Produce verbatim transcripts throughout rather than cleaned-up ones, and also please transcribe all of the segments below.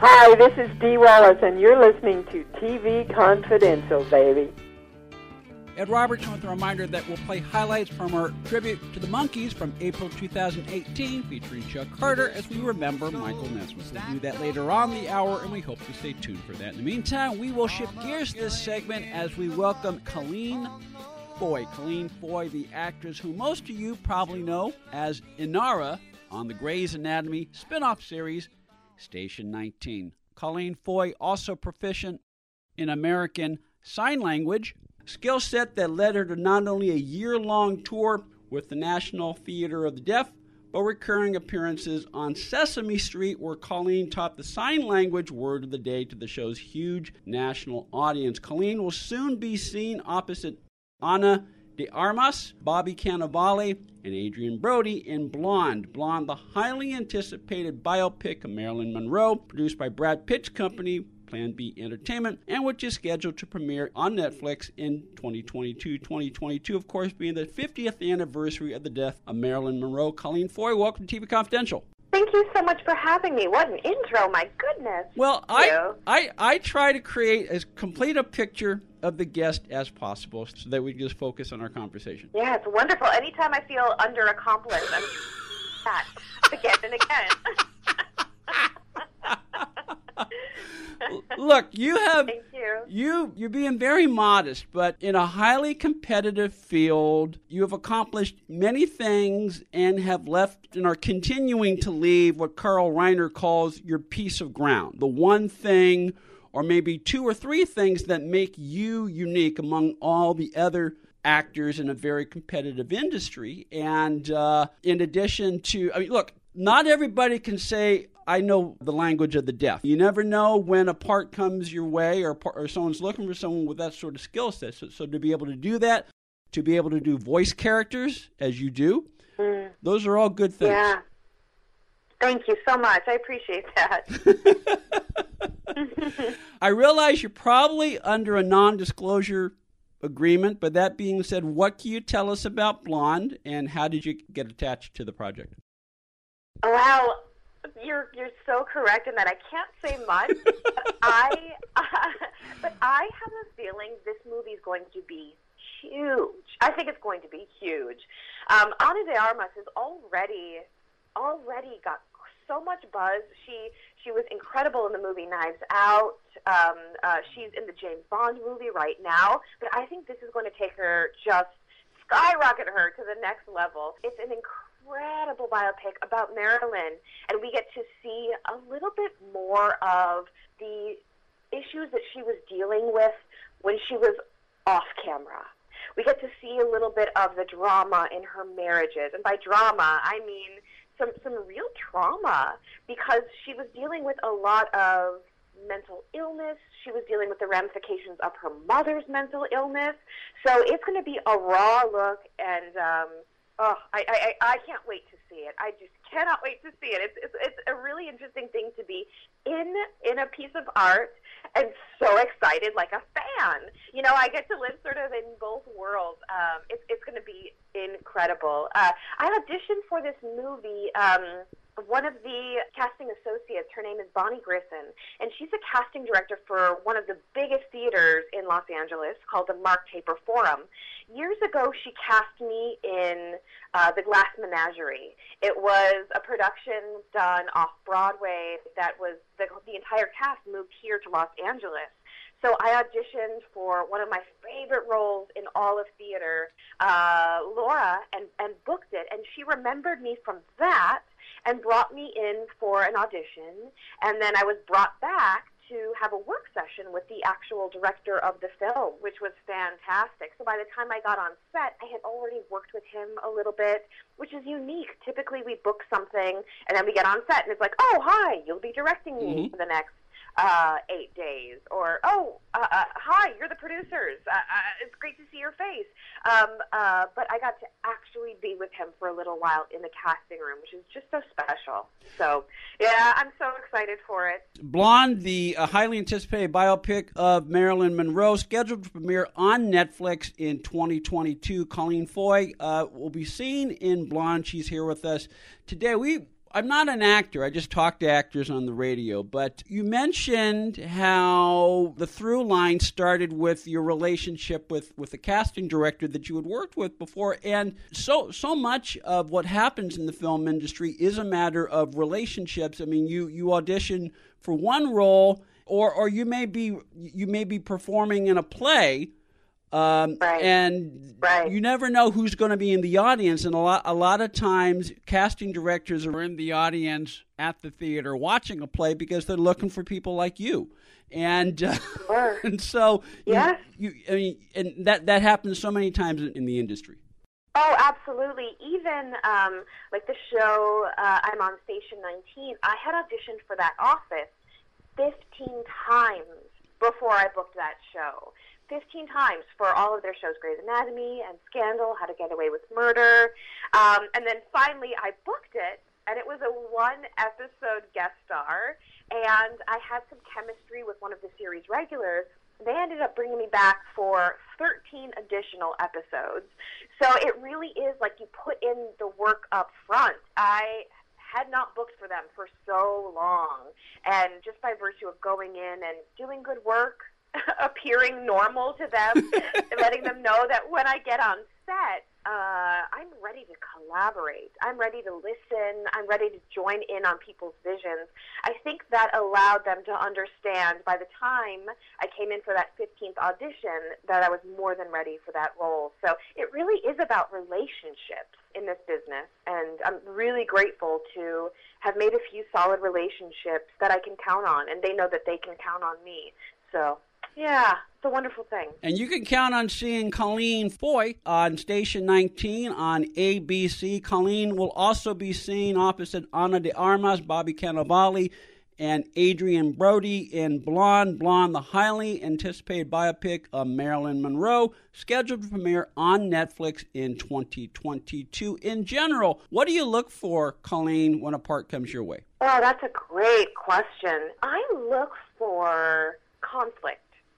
Hi, this is Dee Wallace, and you're listening to T V Confidential, baby. Ed Robertson with a reminder that we'll play highlights from our tribute to the Monkees from April two thousand eighteen, featuring Chuck Carter, as we remember Michael Nesmith. We'll do that later on the hour, and we hope you stay tuned for that. In the meantime, we will shift gears this segment as we welcome Colleen Foy. Colleen Foy, the actress who most of you probably know as Inara on the Grey's Anatomy spin-off series, Station nineteen. Colleen Foy, also proficient in American Sign Language, skill set that led her to not only a year-long tour with the National Theater of the Deaf, but recurring appearances on Sesame Street, where Colleen taught the sign language word of the day to the show's huge national audience. Colleen will soon be seen opposite Ana de Armas, Bobby Cannavale, and Adrian Brody in Blonde. Blonde, the highly anticipated biopic of Marilyn Monroe, produced by Brad Pitt's company, Plan B Entertainment, and which is scheduled to premiere on Netflix in twenty twenty-two. twenty twenty-two, of course, being the fiftieth anniversary of the death of Marilyn Monroe. Colleen Foy, welcome to T V Confidential. Thank you so much for having me. What an intro, my goodness. Well, I, I I try to create as complete a picture of the guest as possible so that we just focus on our conversation. Yeah, it's wonderful. Anytime I feel under-accomplished, I'm that again and again. Look, you have Thank you. you you're being very modest, but in a highly competitive field, you have accomplished many things and have left and are continuing to leave what Carl Reiner calls your piece of ground. The one thing, or maybe two or three things that make you unique among all the other actors in a very competitive industry. And uh, in addition to, I mean, look, not everybody can say, I know the language of the deaf. You never know when a part comes your way or, or someone's looking for someone with that sort of skill set. So, so to be able to do that, to be able to do voice characters as you do, mm. those are all good things. Yeah. Thank you so much. I appreciate that. I realize you're probably under a non-disclosure agreement, but that being said, what can you tell us about Blonde, and how did you get attached to the project? Well, you're you're so correct in that I can't say much. but I uh, but I have a feeling this movie is going to be huge. I think it's going to be huge. Um, Ana de Armas has already already got so much buzz. She she was incredible in the movie Knives Out. Um, uh, she's in the James Bond movie right now. But I think this is going to take her, just skyrocket her to the next level. It's an incredible biopic about Marilyn, and we get to see a little bit more of the issues that she was dealing with when she was off camera. We get to see a little bit of the drama in her marriages, and by drama, I mean some some real trauma, because she was dealing with a lot of mental illness. She was dealing with the ramifications of her mother's mental illness. So it's going to be a raw look, and um, oh, I, I, I can't wait to see it. I just cannot wait to see it. It's, it's it's a really interesting thing to be in in a piece of art and so excited like a fan. You know, I get to live sort of in both worlds. Um, it's it's going to be incredible. Uh, I auditioned for this movie. Um, One of the casting associates, her name is Bonnie Grisson, and she's a casting director for one of the biggest theaters in Los Angeles called the Mark Taper Forum. Years ago, she cast me in uh, The Glass Menagerie. It was a production done off-Broadway that was, the, the entire cast moved here to Los Angeles. So I auditioned for one of my favorite roles in all of theater, uh, Laura, and, and booked it. And she remembered me from that and brought me in for an audition. And then I was brought back to have a work session with the actual director of the film, which was fantastic. So by the time I got on set, I had already worked with him a little bit, which is unique. Typically we book something and then we get on set and it's like, oh, hi, you'll be directing me mm-hmm. for the next uh, eight days. Or, oh, uh, uh, hi, you're the producers. Uh, uh, it's great to see your face. Um, uh, but I got to actually be with him for a little while in the casting room, which is just so special. So, yeah, I'm so excited for it. Blonde, the uh, highly anticipated biopic of Marilyn Monroe, scheduled to premiere on Netflix in twenty twenty-two. Colleen Foy uh, will be seen in Blonde. She's here with us today. We I'm not an actor. I just talk to actors on the radio. But you mentioned how the through line started with your relationship with, with the casting director that you had worked with before. And so so much of what happens in the film industry is a matter of relationships. I mean, you, you audition for one role, or or you may be you may be performing in a play. Um, right. And right. you never know who's going to be in the audience. And a lot, a lot of times, casting directors are in the audience at the theater watching a play because they're looking for people like you. And uh, sure. and so, yes. you, you, I mean, and that, that happens so many times in the industry. Oh, absolutely. Even um, like the show uh, I'm on, Station nineteen, I had auditioned for that office fifteen times before I booked that show. fifteen times for all of their shows, Grey's Anatomy and Scandal, How to Get Away with Murder. Um, and then finally I booked it, and it was a one-episode guest star, and I had some chemistry with one of the series regulars. They ended up bringing me back for thirteen additional episodes. So it really is like you put in the work up front. I had not booked for them for so long, and just by virtue of going in and doing good work, appearing normal to them, and letting them know that when I get on set, uh, I'm ready to collaborate. I'm ready to listen. I'm ready to join in on people's visions. I think that allowed them to understand by the time I came in for that fifteenth audition that I was more than ready for that role. So it really is about relationships in this business, and I'm really grateful to have made a few solid relationships that I can count on, and they know that they can count on me. So yeah, it's a wonderful thing. And you can count on seeing Colleen Foy on Station nineteen on A B C. Colleen will also be seen opposite Ana de Armas, Bobby Cannavale, and Adrian Brody in Blonde, Blonde, the highly anticipated biopic of Marilyn Monroe, scheduled to premiere on Netflix in twenty twenty-two. In general, what do you look for, Colleen, when a part comes your way? Oh, that's a great question. I look for conflict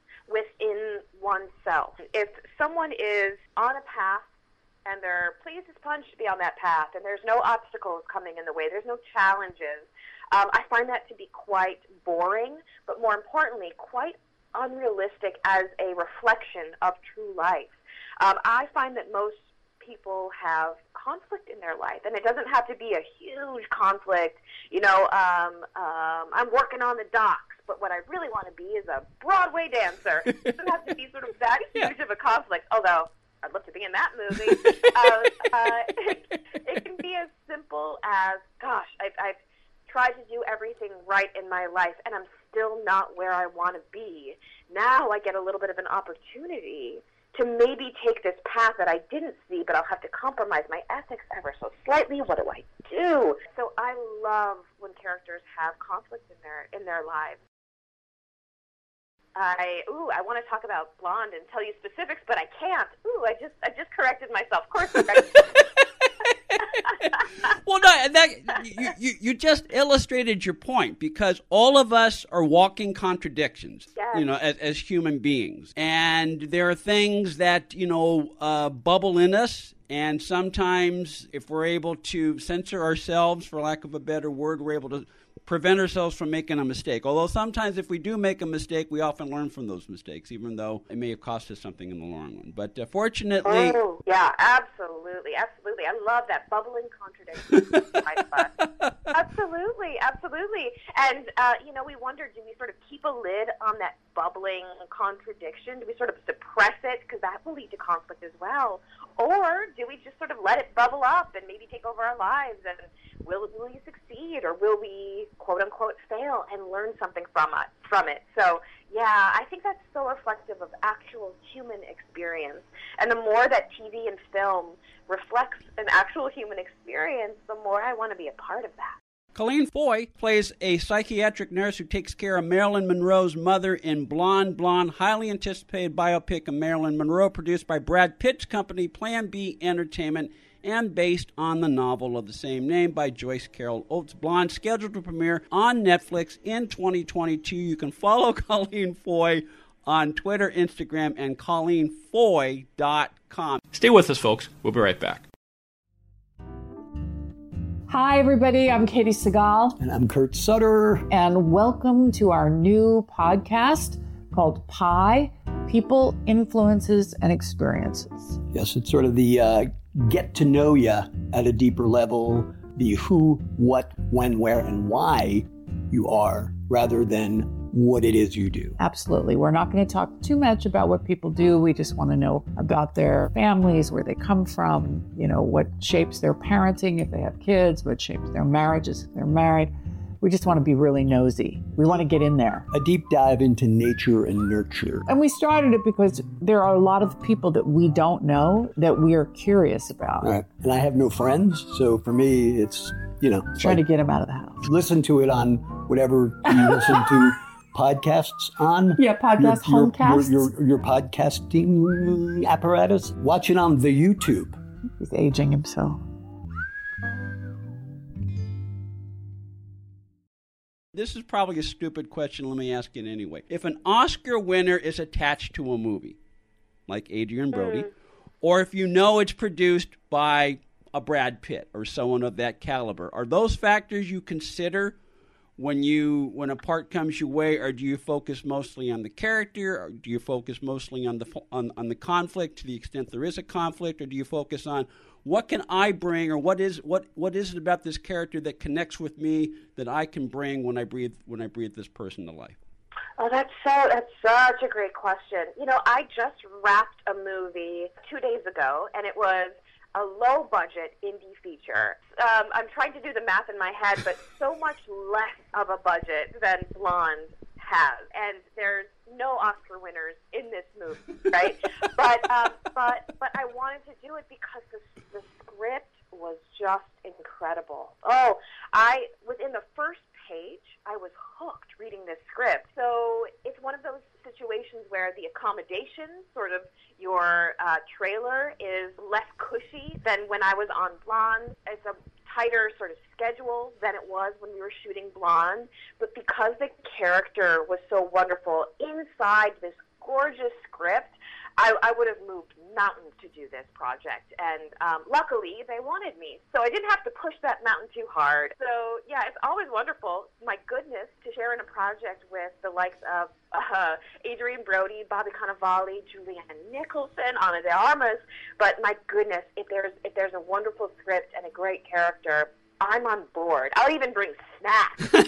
within oneself. If someone is on a path and they're pleased as punch to be on that path, and there's no obstacles coming in the way, there's no challenges, um, I find that to be quite boring, but more importantly, quite unrealistic as a reflection of true life. Um, I find that most people have conflict in their life, and it doesn't have to be a huge conflict. You know, um, um, I'm working on the docks, but what I really want to be is a Broadway dancer. It doesn't have to be sort of that huge of a conflict, although I'd love to be in that movie. uh, uh, it, it can be as simple as, gosh, I've, I've tried to do everything right in my life, and I'm still not where I want to be. Now I get a little bit of an opportunity to maybe take this path that I didn't see, but I'll have to compromise my ethics ever so slightly. What do I do? So I love when characters have conflict in their in their lives. I ooh, I want to talk about Blonde and tell you specifics, but I can't. Ooh, I just I just corrected myself. Of course, I Well, no, that you, you you just illustrated your point, because all of us are walking contradictions, yes. you know, as, as human beings, and there are things that you know uh, bubble in us, and sometimes if we're able to censor ourselves, for lack of a better word, we're able to prevent ourselves from making a mistake. Although sometimes if we do make a mistake, we often learn from those mistakes, even though it may have cost us something in the long run. But uh, fortunately... Oh, yeah, absolutely, absolutely. I love that bubbling contradiction. Absolutely, absolutely. And, uh, you know, we wonder, do we sort of keep a lid on that bubbling contradiction? Do we sort of suppress it? Because that will lead to conflict as well. Or do we just sort of let it bubble up and maybe take over our lives? And will, will you succeed, or will we, quote-unquote, fail and learn something from it? From it? So, yeah, I think that's so reflective of actual human experience. And the more that T V and film reflects an actual human experience, the more I want to be a part of that. Colleen Foy plays a psychiatric nurse who takes care of Marilyn Monroe's mother in Blonde, Blonde, highly anticipated biopic of Marilyn Monroe, produced by Brad Pitt's company, Plan B Entertainment, and based on the novel of the same name by Joyce Carol Oates. Blonde, scheduled to premiere on Netflix in twenty twenty-two. You can follow Colleen Foy on Twitter, Instagram, and colleen foy dot com. Stay with us, folks. We'll be right back. Hi, everybody. I'm Katie Segal. And I'm Kurt Sutter. And welcome to our new podcast called Pi, People, Influences, and Experiences. Yes, it's sort of the uh, get to know you at a deeper level, the who, what, when, where, and why you are, rather than what it is you do. Absolutely. We're not going to talk too much about what people do. We just want to know about their families, where they come from, you know, what shapes their parenting if they have kids, what shapes their marriages if they're married. We just want to be really nosy. We want to get in there. A deep dive into nature and nurture. And we started it because there are a lot of people that we don't know that we are curious about. All right. And I have no friends, so for me, it's, you know. Trying like, to get them out of the house. Listen to it on whatever you listen to podcasts on. Yeah, podcast, your, homecasts. Your, your, your podcasting apparatus. Watch it on the YouTube. He's aging himself. This is probably a stupid question. Let me ask it anyway. If an Oscar winner is attached to a movie, like Adrian Brody, mm. or if you know it's produced by a Brad Pitt or someone of that caliber, are those factors you consider when you when a part comes your way, or do you focus mostly on the character, or do you focus mostly on the on, on the conflict to the extent there is a conflict, or do you focus on what can I bring, or what is what what is it about this character that connects with me that I can bring when I breathe when I breathe this person to life? Oh, that's so that's such a great question. You know, I just wrapped a movie two days ago, and it was a low-budget indie feature. Um, I'm trying to do the math in my head, but so much less of a budget than Blonde has, and there's no Oscar winners in this movie, right? but um, but but I wanted to do it because the the script was just incredible. Oh, I within the first page, I was hooked reading this script. So it's one of those situations where the accommodation, sort of your uh, trailer, is less cushy than when I was on Blonde. It's a tighter sort of schedule than it was when we were shooting Blonde. But because the character was so wonderful inside this gorgeous script, I, I would have moved mountains to do this project, and um, luckily they wanted me, so I didn't have to push that mountain too hard. So yeah, it's always wonderful, my goodness, to share in a project with the likes of uh, Adrian Brody, Bobby Cannavale, Julianne Nicholson, Ana de Armas. But my goodness, if there's if there's a wonderful script and a great character, I'm on board. I'll even bring snacks.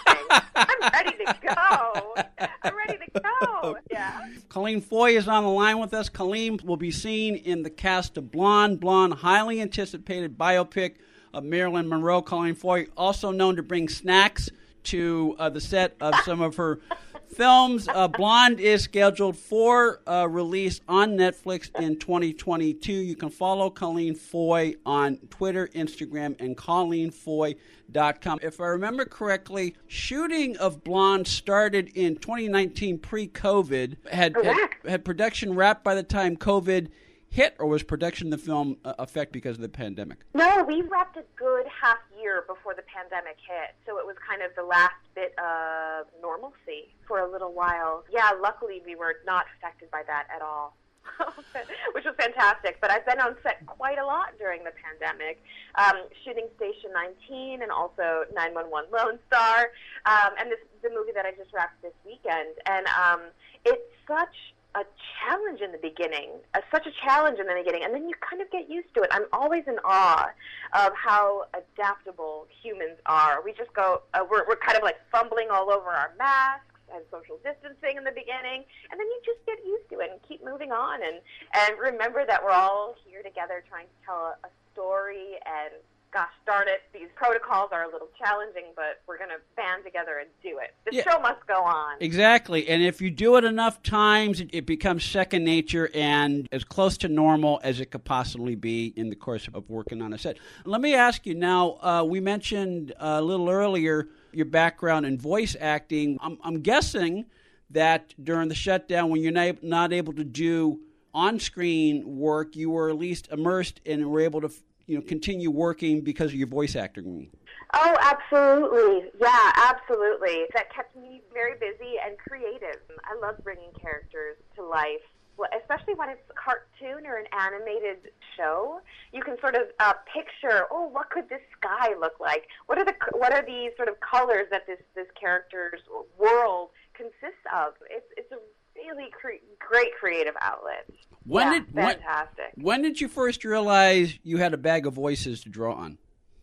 I'm ready to go. I'm ready to go. Yeah. Colleen Foy is on the line with us. Colleen will be seen in the cast of Blonde. Blonde, highly anticipated biopic of Marilyn Monroe. Colleen Foy, also known to bring snacks to uh, the set of some of her films. Uh, Blonde is scheduled for uh, release on Netflix in twenty twenty-two. You can follow Colleen Foy on Twitter, Instagram, and colleen foy dot com. If I remember correctly, shooting of Blonde started in twenty nineteen, pre-COVID. Had, had, had production wrapped by the time COVID hit, or was production of the film uh, affected because of the pandemic? No, we wrapped a good half year before the pandemic hit, so it was kind of the last bit of normalcy for a little while. Yeah, luckily we were not affected by that at all, which was fantastic. But I've been on set quite a lot during the pandemic, um, shooting Station nineteen and also nine one one Lone Star, um, and this the movie that I just wrapped this weekend. And um, it's such a challenge in the beginning, uh, such a challenge in the beginning, and then you kind of get used to it. I'm always in awe of how adaptable humans are. We just go, uh, we're, we're kind of like fumbling all over our masks and social distancing in the beginning, and then you just get used to it and keep moving on, and, and remember that we're all here together trying to tell a, a story, and gosh darn it, these protocols are a little challenging, but we're going to band together and do it. The yeah. show must go on. Exactly. And if you do it enough times, it, it becomes second nature and as close to normal as it could possibly be in the course of working on a set. Let me ask you now, uh, we mentioned uh, a little earlier your background in voice acting. I'm, I'm guessing that during the shutdown, when you're not, not able to do on-screen work, you were at least immersed and were able to you know, continue working because of your voice acting? Oh, absolutely. Yeah, absolutely. That kept me very busy and creative. I love bringing characters to life especially when it's a cartoon or an animated show, you can sort of uh, picture, oh, what could this sky look like? What are the what are these sort of colors that this this character's world consists of? It's it's a really cre- great creative outlet. When yeah, did fantastic. When, when did you first realize you had a bag of voices to draw on?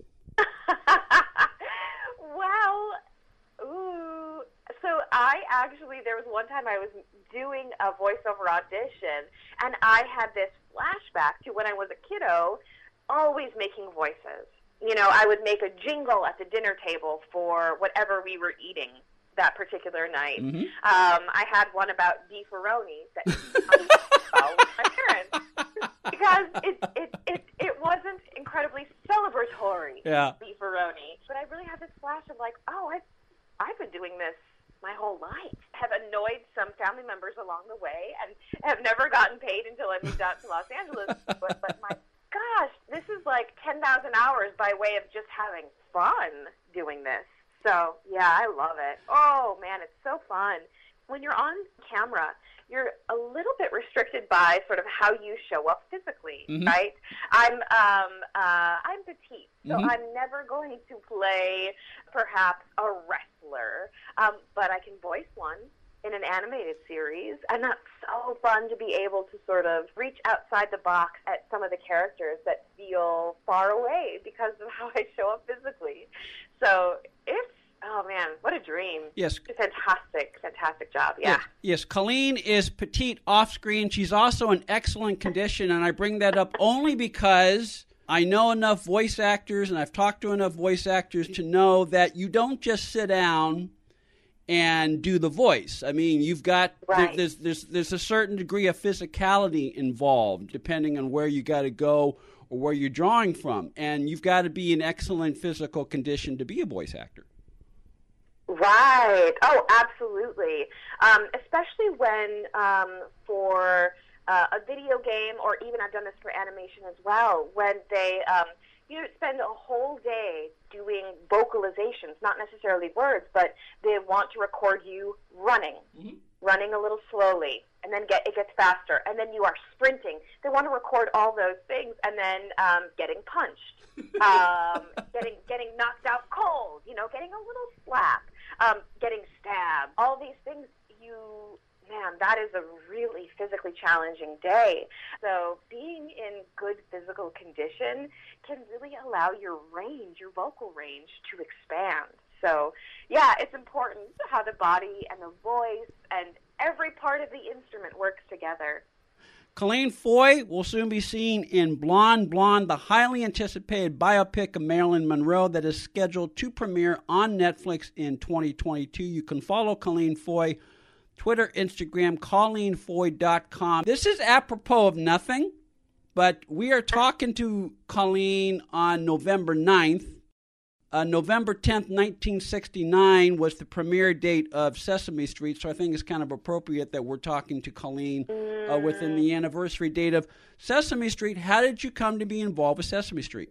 Well, ooh. So I actually, there was one time I was doing a voiceover audition, and I had this flashback to when I was a kiddo, always making voices. You know, I would make a jingle at the dinner table for whatever we were eating that particular night. Mm-hmm. Um, I had one about beefaroni that I with my parents because it, it, it, it wasn't incredibly celebratory, yeah. beefaroni. But I really had this flash of like, oh, I've, I've been doing this my whole life. Have annoyed some family members along the way and have never gotten paid until I moved out to Los Angeles. But, but my gosh, this is like ten thousand hours by way of just having fun doing this. So, yeah, I love it. Oh, man, it's so fun. When you're on camera, you're a little bit restricted by sort of how you show up physically, mm-hmm. right? I'm um, uh, I'm petite, so mm-hmm. I'm never going to play perhaps a wrestler, um, but I can voice one in an animated series, and that's so fun to be able to sort of reach outside the box at some of the characters that feel far away because of how I show up physically. So it's, oh man, what a dream. Yes. It's a fantastic, fantastic job, yeah. Yes, yes. Colleen is petite off-screen. She's also in excellent condition, and I bring that up only because I know enough voice actors, and I've talked to enough voice actors to know that you don't just sit down and do the voice. I mean, you've got, right. there's, there's, there's a certain degree of physicality involved, depending on where you got to go or where you're drawing from. And you've got to be in excellent physical condition to be a voice actor. Right. Oh, absolutely. Um, especially when um, for uh, a video game, or even I've done this for animation as well, when they um, you spend a whole day doing vocalizations, not necessarily words, but they want to record you running, mm-hmm. running a little slowly, and then get it gets faster, and then you are sprinting. They want to record all those things, and then um, getting punched, um, getting getting knocked out cold, you know, getting a little slap. Um, getting stabbed, all these things, you, man, that is a really physically challenging day. So being in good physical condition can really allow your range, your vocal range, to expand. So, yeah, it's important how the body and the voice and every part of the instrument works together. Colleen Foy will soon be seen in Blonde Blonde, the highly anticipated biopic of Marilyn Monroe that is scheduled to premiere on Netflix in twenty twenty-two. You can follow Colleen Foy, Twitter, Instagram, colleen foy dot com. This is apropos of nothing, but we are talking to Colleen on November ninth. Uh, November tenth, nineteen sixty-nine was the premiere date of Sesame Street, so I think it's kind of appropriate that we're talking to Colleen uh, within the anniversary date of Sesame Street. How did you come to be involved with Sesame Street?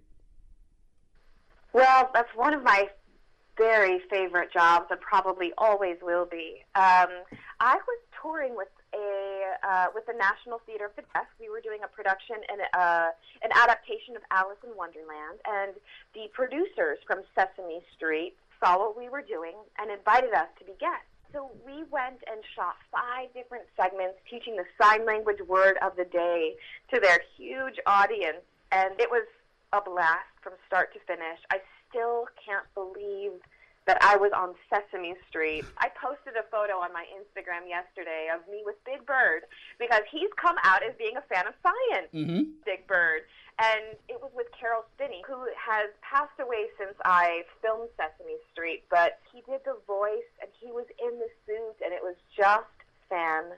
Well, that's one of my very favorite jobs and probably always will be. Um, I was touring with a uh, with the National Theater of the Deaf. We were doing a production and uh, an adaptation of Alice in Wonderland, and the producers from Sesame Street saw what we were doing and invited us to be guests. So we went and shot five different segments teaching the sign language word of the day to their huge audience, and it was a blast from start to finish. I still can't believe that I was on Sesame Street. I posted a photo on my Instagram yesterday of me with Big Bird because he's come out as being a fan of science, mm-hmm. Big Bird. And it was with Carol Spinney, who has passed away since I filmed Sesame Street, but he did the voice and he was in the suit, and it was just fantastic.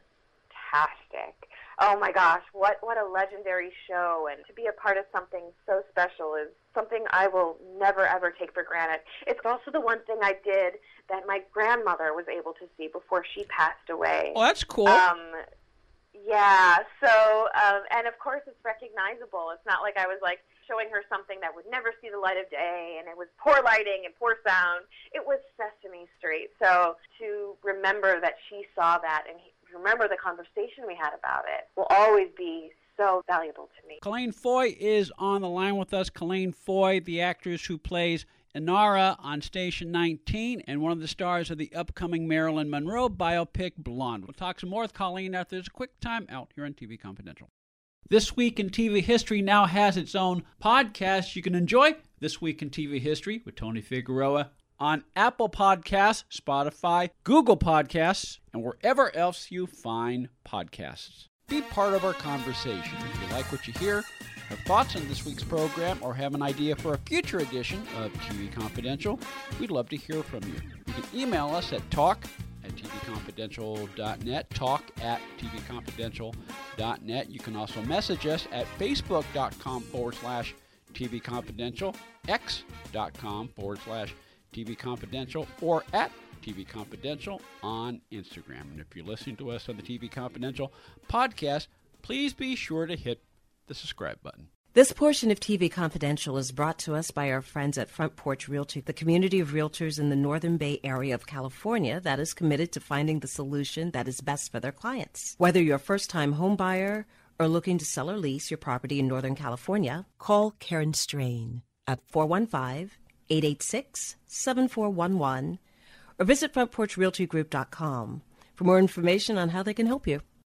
Oh my gosh, what, what a legendary show, and to be a part of something so special is something I will never ever take for granted. It's also the one thing I did that my grandmother was able to see before she passed away. Oh, that's cool. Um, yeah, so, um, and of course it's recognizable. It's not like I was like showing her something that would never see the light of day, and it was poor lighting and poor sound. It was Sesame Street. So to remember that she saw that and remember the conversation we had about it will always be so valuable to me. Colleen Foy is on the line with us. Colleen Foy, the actress who plays Inara on Station nineteen and one of the stars of the upcoming Marilyn Monroe biopic Blonde. We'll talk some more with Colleen after there's a quick time out here on T V Confidential. This Week in T V History now has its own podcast you can enjoy. This Week in T V History with Tony Figueroa on Apple Podcasts, Spotify, Google Podcasts, and wherever else you find podcasts. Be part of our conversation. If you like what you hear, have thoughts on this week's program, or have an idea for a future edition of T V Confidential, we'd love to hear from you. You can email us at talk at t v confidential dot net, talk at t v confidential dot net. You can also message us at facebook.com forward slash TV Confidential, x.com forward slash TV Confidential, or at T V Confidential on Instagram. And if you're listening to us on the T V Confidential podcast, please be sure to hit the subscribe button. This portion of T V Confidential is brought to us by our friends at Front Porch Realty, the community of realtors in the Northern Bay area of California that is committed to finding the solution that is best for their clients. Whether you're a first-time home buyer or looking to sell or lease your property in Northern California, call Karen Strain at four one five, eight eight six, seven four one one or visit front porch realty group dot com for more information on how they can help you.